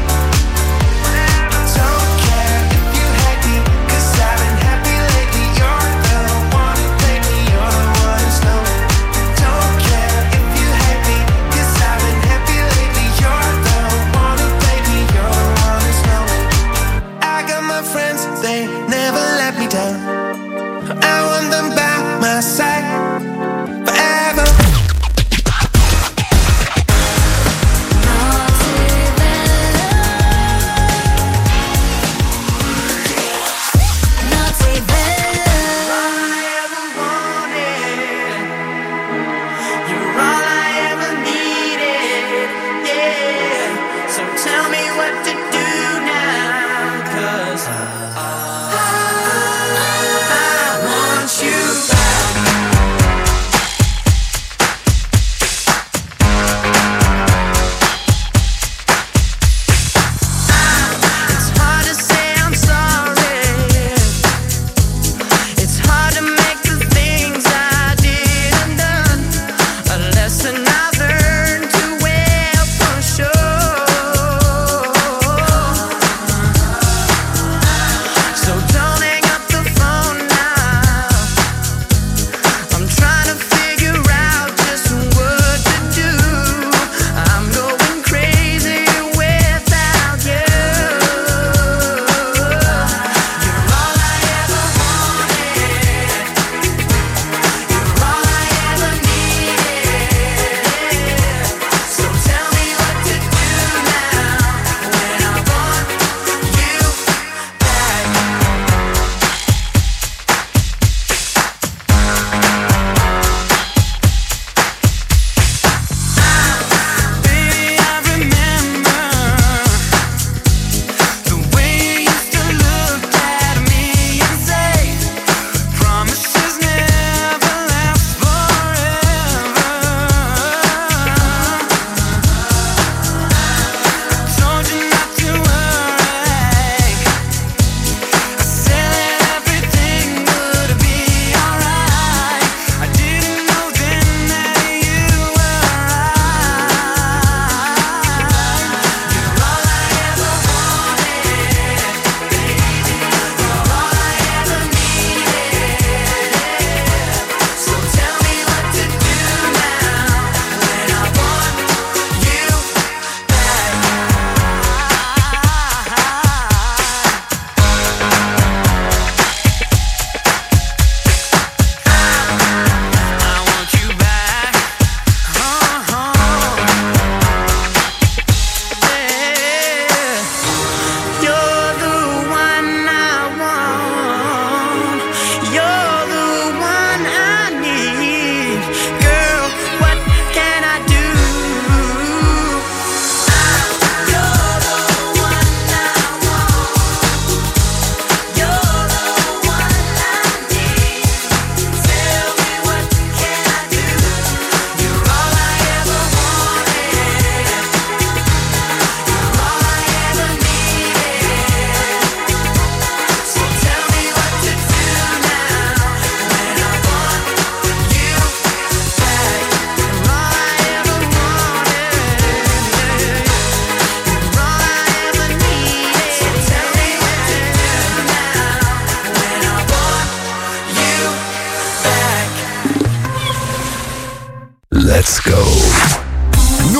Don't care if you hate me, 'cause I've been happy lately. You're the one who played me, you're the one who's lonely. Don't care if you hate me, 'cause I've been happy lately.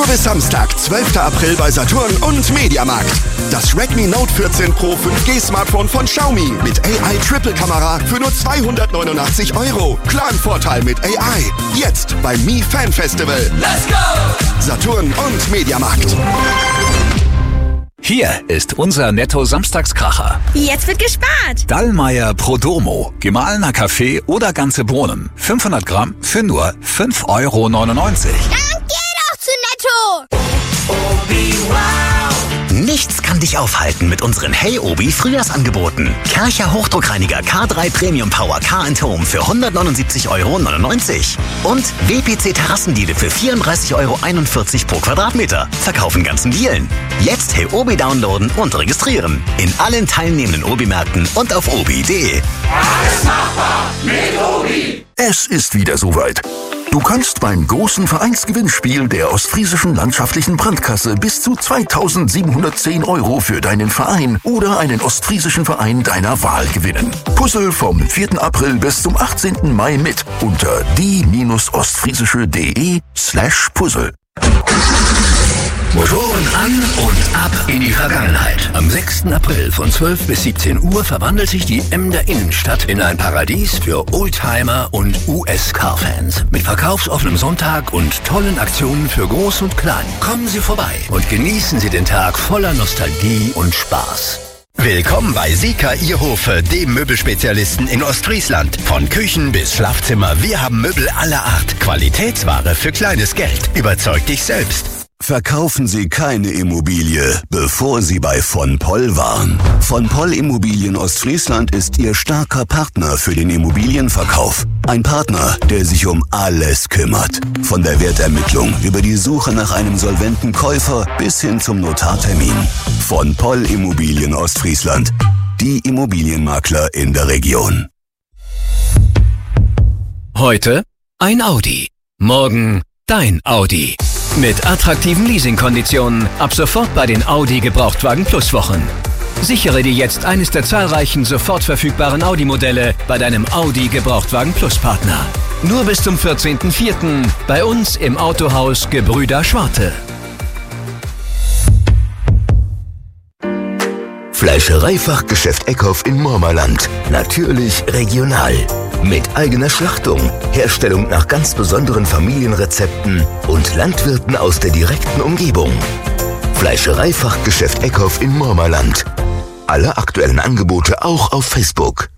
bis Samstag, zwölfter April bei Saturn und Mediamarkt. Das Redmi Note vierzehn Pro fünf G Smartphone von Xiaomi mit A I-Triple-Kamera für nur zweihundertneunundachtzig Euro. Klaren Vorteil mit A I. Jetzt beim Mi Fan Festival. Let's go! Saturn und Mediamarkt. Hier ist unser Netto-Samstagskracher. Jetzt wird gespart. Dallmayr Prodomo. Gemahlener Kaffee oder ganze Bohnen. fünfhundert Gramm für nur fünf Euro neunundneunzig. Dann geh doch zu Netto. Nichts kann dich aufhalten mit unseren Hey Obi Frühjahrsangeboten. Kärcher Hochdruckreiniger K drei Premium Power Car and Home für hundertneunundsiebzig Euro neunundneunzig. Und W P C Terrassendiele für vierunddreißig Euro einundvierzig pro Quadratmeter. Verkaufen ganzen Dielen. Jetzt Hey Obi downloaden und registrieren. In allen teilnehmenden Obi-Märkten und auf obi punkt de. Alles machbar mit Obi. Es ist wieder soweit. Du kannst beim großen Vereinsgewinnspiel der Ostfriesischen Landschaftlichen Brandkasse bis zu zweitausendsiebenhundertzehn Euro für deinen Verein oder einen ostfriesischen Verein deiner Wahl gewinnen. Puzzle vom vierten April bis zum achtzehnten Mai mit unter die-ostfriesische.de slash Puzzle. Motoren an und ab in die Vergangenheit. Am sechsten April von zwölf bis siebzehn Uhr verwandelt sich die Emder Innenstadt in ein Paradies für Oldtimer und U S-Car-Fans. Mit verkaufsoffenem Sonntag und tollen Aktionen für Groß und Klein. Kommen Sie vorbei und genießen Sie den Tag voller Nostalgie und Spaß. Willkommen bei Sika Ierhofe, dem Möbelspezialisten in Ostfriesland. Von Küchen bis Schlafzimmer, wir haben Möbel aller Art. Qualitätsware für kleines Geld. Überzeug dich selbst. Verkaufen Sie keine Immobilie, bevor Sie bei von Poll waren. Von Poll Immobilien Ostfriesland ist Ihr starker Partner für den Immobilienverkauf. Ein Partner, der sich um alles kümmert. Von der Wertermittlung über die Suche nach einem solventen Käufer bis hin zum Notartermin. Von Poll Immobilien Ostfriesland. Die Immobilienmakler in der Region. Heute ein Audi. Morgen dein Audi. Mit attraktiven Leasingkonditionen ab sofort bei den Audi Gebrauchtwagen Plus Wochen. Sichere dir jetzt eines der zahlreichen sofort verfügbaren Audi-Modelle bei deinem Audi Gebrauchtwagen Plus Partner. Nur bis zum vierzehnten vierten bei uns im Autohaus Gebrüder Schwarte. Fleischereifachgeschäft Eckhoff in Mormerland. Natürlich regional. Mit eigener Schlachtung, Herstellung nach ganz besonderen Familienrezepten und Landwirten aus der direkten Umgebung. Fleischereifachgeschäft Eckhoff in Mormerland. Alle aktuellen Angebote auch auf Facebook.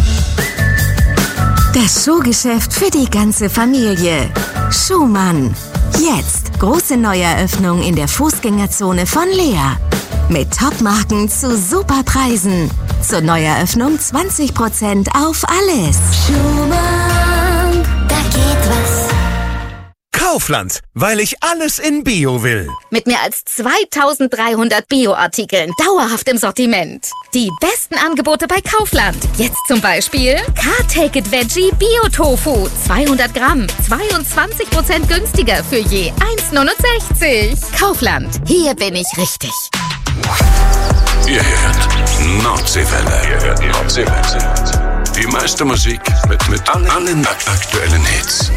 Das Schuhgeschäft für die ganze Familie. Schumann. Jetzt große Neueröffnung in der Fußgängerzone von Lea. Mit Topmarken zu super Preisen. Zur Neueröffnung zwanzig Prozent auf alles. Schumann, da geht was. Kaufland, weil ich alles in Bio will. Mit mehr als zweitausenddreihundert Bio-Artikeln dauerhaft im Sortiment. Die besten Angebote bei Kaufland. Jetzt zum Beispiel Car-Take-It Veggie Bio-Tofu. zweihundert Gramm, zweiundzwanzig Prozent günstiger für je eins neunundsechzig. Kaufland, hier bin ich richtig. Ihr hört Nordseewelle. Ihr hört Nordseewelle. Die meiste Musik mit, mit allen aktuellen Hits.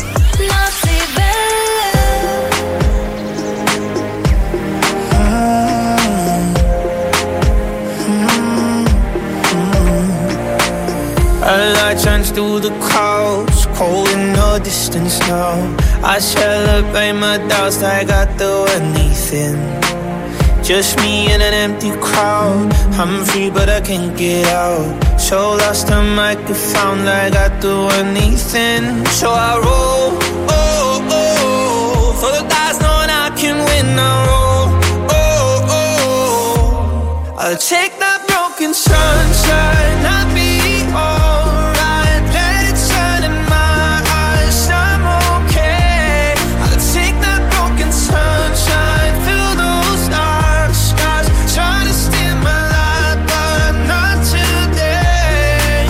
A light shines through the clouds, cold in the distance now. I celebrate my doubts like I do anything. Just me in an empty crowd. I'm free but I can't get out. So lost I might get found like I do anything. So I roll, oh, oh, for the guys knowing I can win. I roll, oh, oh, I'll take that broken sunshine. I'll be alright. Let it shine in my eyes. I'm okay. I'll take that broken sunshine. Fill those dark skies. Try to steal my light, but not today.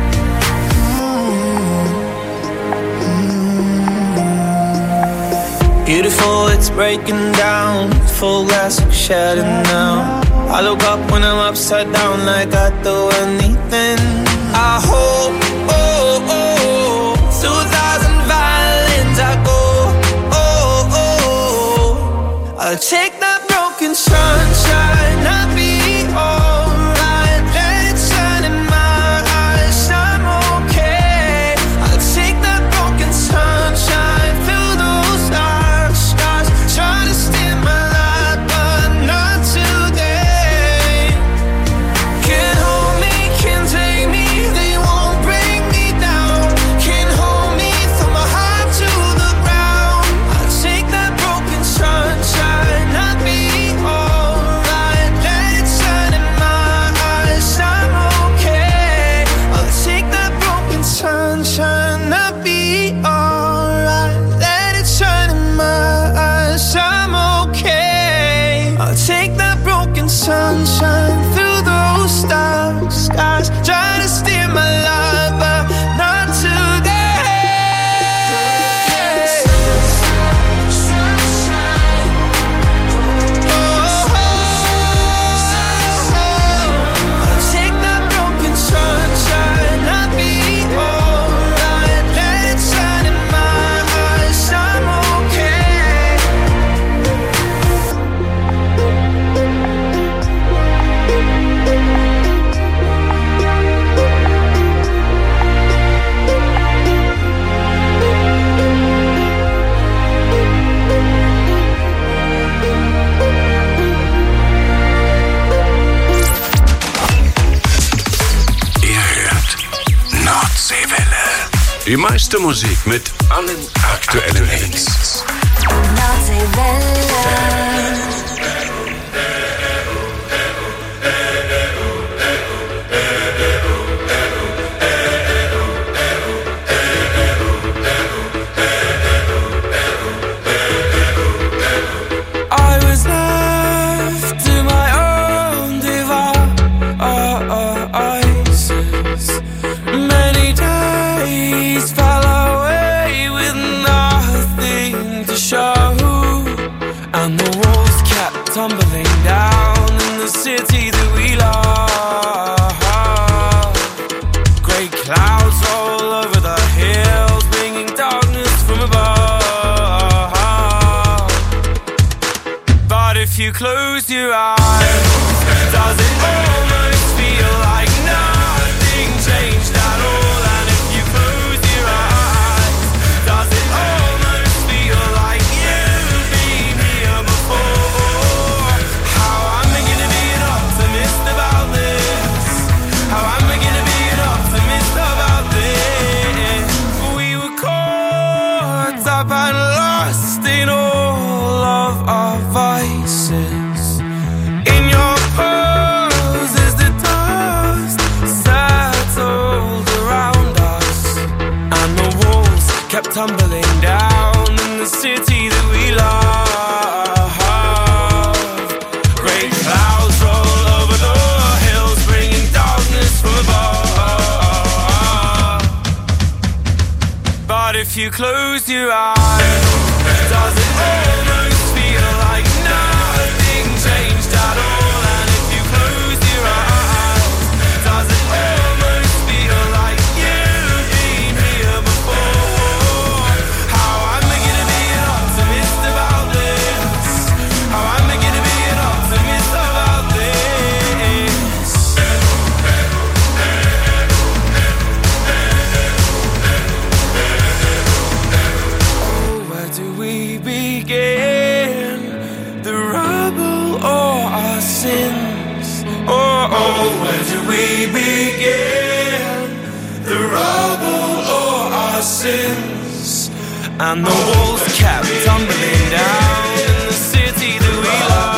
Mm-hmm. Beautiful, it's breaking down. Full glass of shadow now. I look up when I'm upside down like I do anything. I hope, oh, oh, through a thousand violins I go, oh, oh, I'll take that broken sunshine, I'll be alright. Let it shine in my eyes, I'm okay. I'll take that broken sunshine, fill those dark skies. Try to steal my light, but not today. Can't hold me, can't take me, they won't bring me down. Can't hold me, throw my heart to the ground. I'll take that broken sunshine, I'll be alright. Let it shine in my eyes, I'm okay. I'll take that broken sunshine, I'll be alright. Let it shine in my eyes, I'm okay. I'll take that broken sunshine through those dark skies. Try to steer my life, but not today. I'll take that broken sunshine, I'll be alright. Let it shine in my eyes, I'm okay. Ihr hört Nordseewelle. Die meiste Musik mit allen aktuellen Hits. I was left to my own devices. Many days fell away with nothing to show, and the walls kept tumbling down in the city that we love. Great clouds all over the hills, bringing darkness from above. But if you close your eyes, does it almost feel like nothing changed at all? And if you close your eyes, does it almost feel like you've been here before? How am I gonna be an optimist about this? How am I gonna be an optimist about this? We were caught up and lost in all of our vices. In your pose as the dust settled around us, and the walls kept tumbling down in the city that we love. Great clouds roll over the hills, bringing darkness from above. But if you close your eyes, does it almost feel like nothing changed at all? And if you close your eyes, does it almost feel like you've been here before? How am I gonna be an optimist about this? How am I gonna be an optimist about this? Oh, where do we begin? The rubble or our sins? Oh, oh, where do we begin? The rubble or our sins? And the walls kept tumbling down in the city that we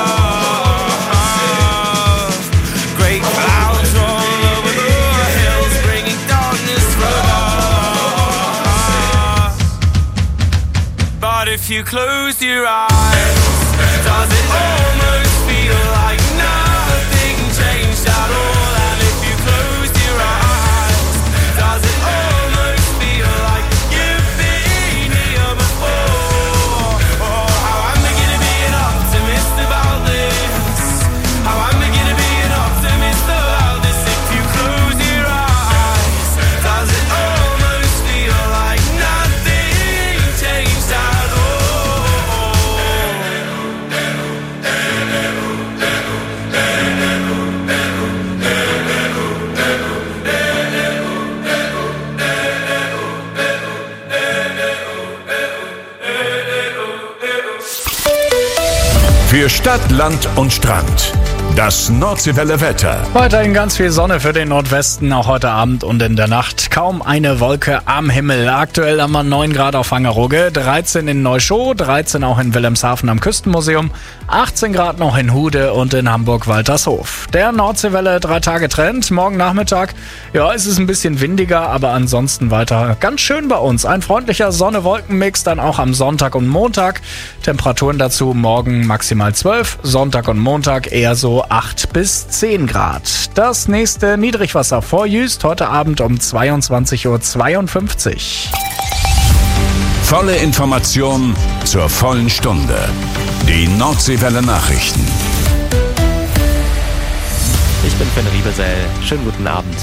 love. Great clouds roll over the hills, bringing darkness from us. But if you close your eyes, does it almost feel like nothing changed at all? And if you close your eyes, does it almost feel like you've been here before? Oh, how am I gonna be an optimist about this? How am I gonna be an optimist about this? If you close your eyes, does it almost feel like nothing changed at all? Für Stadt, Land und Strand. Das Nordseewelle Wetter. Weiterhin ganz viel Sonne für den Nordwesten, auch heute Abend und in der Nacht. Kaum eine Wolke am Himmel. Aktuell haben wir neun Grad auf Wangerooge, dreizehn in Neuschow, dreizehn auch in Wilhelmshaven am Küstenmuseum, achtzehn Grad noch in Hude und in Hamburg-Waltershof. Der Nordseewelle drei Tage Trend. Morgen Nachmittag, ja, ist es ein bisschen windiger, aber ansonsten weiter ganz schön bei uns. Ein freundlicher Sonne-Wolken-Mix dann auch am Sonntag und Montag. Temperaturen dazu morgen maximal zwölf, Sonntag und Montag eher so acht bis zehn Grad. Das nächste Niedrigwasser vor Jüst heute Abend um zweiundzwanzig Uhr zweiundfünfzig. Volle Information zur vollen Stunde. Die Nordseewelle Nachrichten. Ich bin Finn Riebesell. Schönen guten Abend.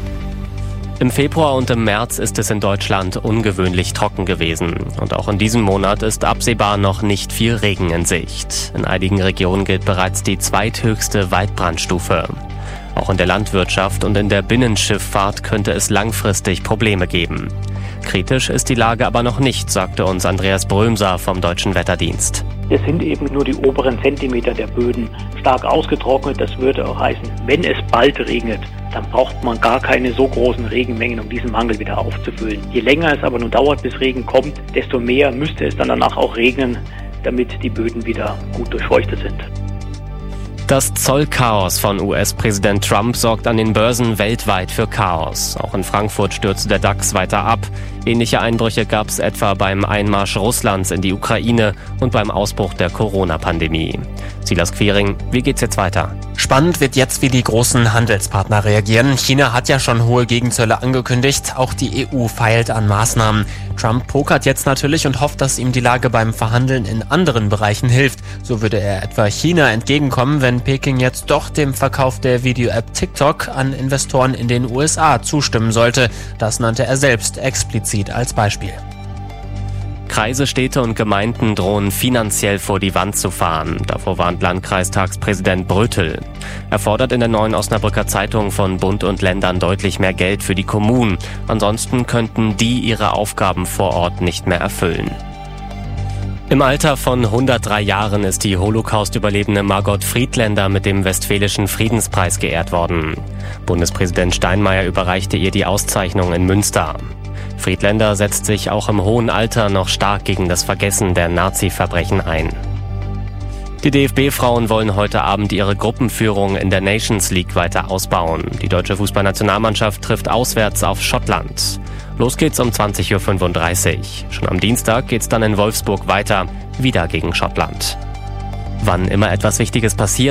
Im Februar und im März ist es in Deutschland ungewöhnlich trocken gewesen. Und auch in diesem Monat ist absehbar noch nicht viel Regen in Sicht. In einigen Regionen gilt bereits die zweithöchste Waldbrandstufe. Auch in der Landwirtschaft und in der Binnenschifffahrt könnte es langfristig Probleme geben. Kritisch ist die Lage aber noch nicht, sagte uns Andreas Brömser vom Deutschen Wetterdienst. Es sind eben nur die oberen Zentimeter der Böden stark ausgetrocknet. Das würde auch heißen, wenn es bald regnet, dann braucht man gar keine so großen Regenmengen, um diesen Mangel wieder aufzufüllen. Je länger es aber nun dauert, bis Regen kommt, desto mehr müsste es dann danach auch regnen, damit die Böden wieder gut durchfeuchtet sind. Das Zollchaos von U S-Präsident Trump sorgt an den Börsen weltweit für Chaos. Auch in Frankfurt stürzte der DAX weiter ab. Ähnliche Einbrüche gab es etwa beim Einmarsch Russlands in die Ukraine und beim Ausbruch der Corona-Pandemie. Silas Quiring, wie geht's jetzt weiter? Spannend wird jetzt, wie die großen Handelspartner reagieren. China hat ja schon hohe Gegenzölle angekündigt. Auch die E U feilt an Maßnahmen. Trump pokert jetzt natürlich und hofft, dass ihm die Lage beim Verhandeln in anderen Bereichen hilft. So würde er etwa China entgegenkommen, wenn Peking jetzt doch dem Verkauf der Video-App TikTok an Investoren in den U S A zustimmen sollte. Das nannte er selbst explizit als Beispiel. Kreise, Städte und Gemeinden drohen finanziell vor die Wand zu fahren. Davor warnt Landkreistagspräsident Brötel. Er fordert in der neuen Osnabrücker Zeitung von Bund und Ländern deutlich mehr Geld für die Kommunen. Ansonsten könnten die ihre Aufgaben vor Ort nicht mehr erfüllen. Im Alter von hundertdrei Jahren ist die Holocaust-Überlebende Margot Friedländer mit dem Westfälischen Friedenspreis geehrt worden. Bundespräsident Steinmeier überreichte ihr die Auszeichnung in Münster. Friedländer setzt sich auch im hohen Alter noch stark gegen das Vergessen der Nazi-Verbrechen ein. Die D F B-Frauen wollen heute Abend ihre Gruppenführung in der Nations League weiter ausbauen. Die deutsche Fußballnationalmannschaft trifft auswärts auf Schottland. Los geht's um zwanzig Uhr fünfunddreißig. Schon am Dienstag geht's dann in Wolfsburg weiter, wieder gegen Schottland. Wann immer etwas Wichtiges passiert,